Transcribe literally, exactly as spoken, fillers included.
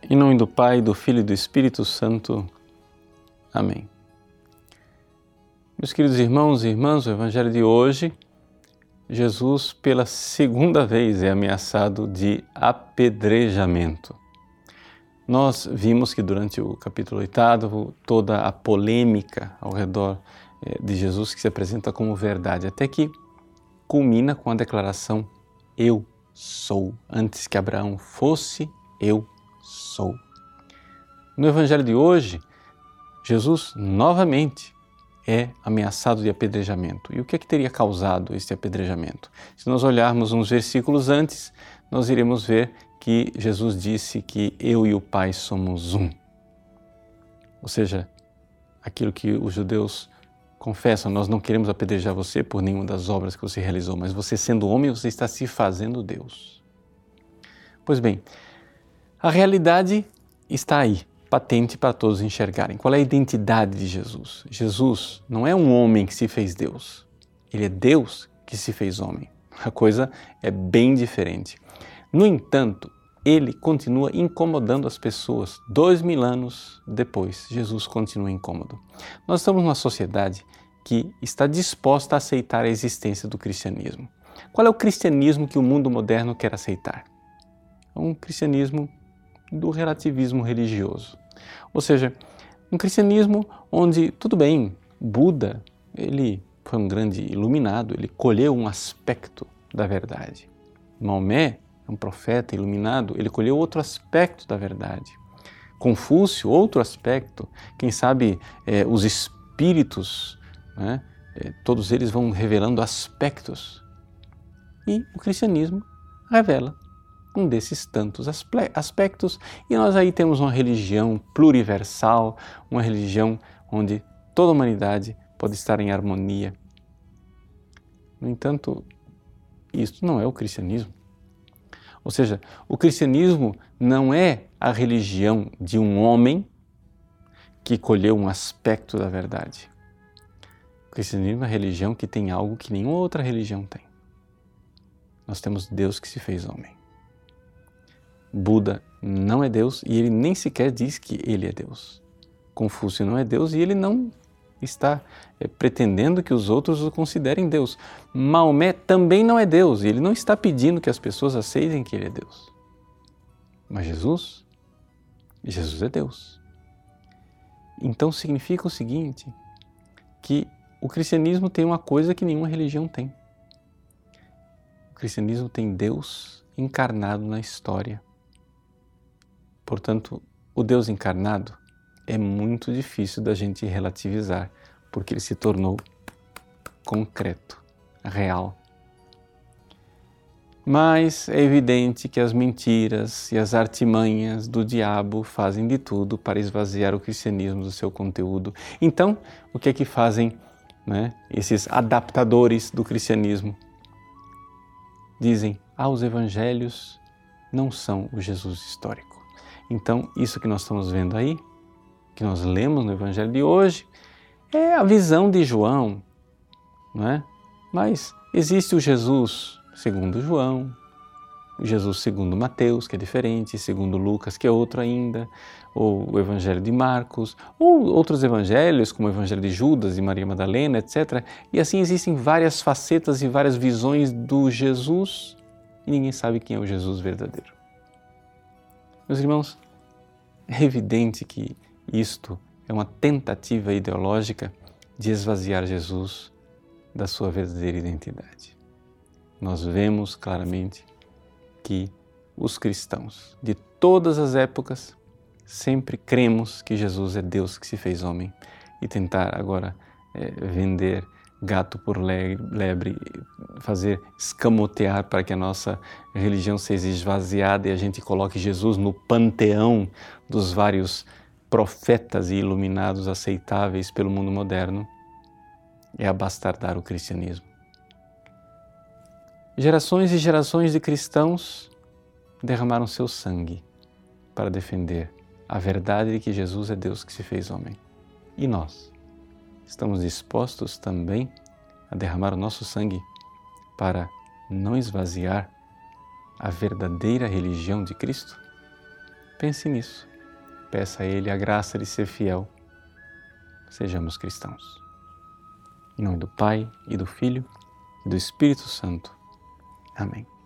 Em nome do Pai, do Filho e do Espírito Santo. Amém. Meus queridos irmãos e irmãs, o Evangelho de hoje, Jesus pela segunda vez é ameaçado de apedrejamento. Nós vimos que durante o capítulo oitavo, toda a polêmica ao redor de Jesus que se apresenta como verdade, até que culmina com a declaração eu sou. Antes que Abraão fosse, eu sou. No Evangelho de hoje, Jesus novamente é ameaçado de apedrejamento. E o que é que teria causado este apedrejamento? Se nós olharmos uns versículos antes, nós iremos ver que Jesus disse que eu e o Pai somos um. Ou seja, aquilo que os judeus confessam, nós não queremos apedrejar você por nenhuma das obras que você realizou, mas você sendo homem, você está se fazendo Deus. Pois bem, a realidade está aí, patente para todos enxergarem. Qual é a identidade de Jesus? Jesus não é um homem que se fez Deus. Ele é Deus que se fez homem. A coisa é bem diferente. No entanto, ele continua incomodando as pessoas. Dois mil anos depois, Jesus continua incômodo. Nós estamos numa sociedade que está disposta a aceitar a existência do cristianismo. Qual é o cristianismo que o mundo moderno quer aceitar? É um cristianismo do relativismo religioso. Ou seja, um cristianismo onde, tudo bem, Buda, ele foi um grande iluminado, ele colheu um aspecto da verdade. Maomé é um profeta iluminado, ele colheu outro aspecto da verdade. Confúcio, outro aspecto. Quem sabe é, os espíritos, né, é, todos eles vão revelando aspectos. E o cristianismo revela um desses tantos aspectos, e nós aí temos uma religião pluriversal, uma religião onde toda a humanidade pode estar em harmonia. No entanto, isso não é o cristianismo. Ou seja, o cristianismo não é a religião de um homem que colheu um aspecto da verdade. O cristianismo é a religião que tem algo que nenhuma outra religião tem. Nós temos Deus que se fez homem. Buda não é Deus e ele nem sequer diz que ele é Deus. Confúcio não é Deus e ele não está é, pretendendo que os outros o considerem Deus. Maomé também não é Deus e ele não está pedindo que as pessoas aceitem que ele é Deus. Mas Jesus, Jesus é Deus. Então significa o seguinte, que o cristianismo tem uma coisa que nenhuma religião tem. O cristianismo tem Deus encarnado na história. Portanto, o Deus encarnado é muito difícil da gente relativizar, porque ele se tornou concreto, real. Mas é evidente que as mentiras e as artimanhas do diabo fazem de tudo para esvaziar o cristianismo do seu conteúdo. Então, o que é que fazem, né, esses adaptadores do cristianismo? Dizem, ah, os evangelhos não são o Jesus histórico. Então, isso que nós estamos vendo aí, que nós lemos no Evangelho de hoje, é a visão de João, não é? Mas existe o Jesus segundo João, o Jesus segundo Mateus, que é diferente, segundo Lucas, que é outro ainda, ou o Evangelho de Marcos, ou outros evangelhos, como o Evangelho de Judas e Maria Madalena, etcétera. E assim existem várias facetas e várias visões do Jesus, e ninguém sabe quem é o Jesus verdadeiro. Meus irmãos, é evidente que isto é uma tentativa ideológica de esvaziar Jesus da sua verdadeira identidade. Nós vemos claramente que os cristãos de todas as épocas sempre cremos que Jesus é Deus que se fez homem e tentar agora é, vender gato por lebre, fazer escamotear para que a nossa religião seja esvaziada e a gente coloque Jesus no panteão dos vários profetas e iluminados aceitáveis pelo mundo moderno, é abastardar o cristianismo. Gerações e gerações de cristãos derramaram seu sangue para defender a verdade de que Jesus é Deus que se fez homem. E nós? Estamos dispostos também a derramar o nosso sangue para não esvaziar a verdadeira religião de Cristo? Pense nisso. Peça a Ele a graça de ser fiel. Sejamos cristãos. Em nome do Pai, e do Filho, e do Espírito Santo. Amém.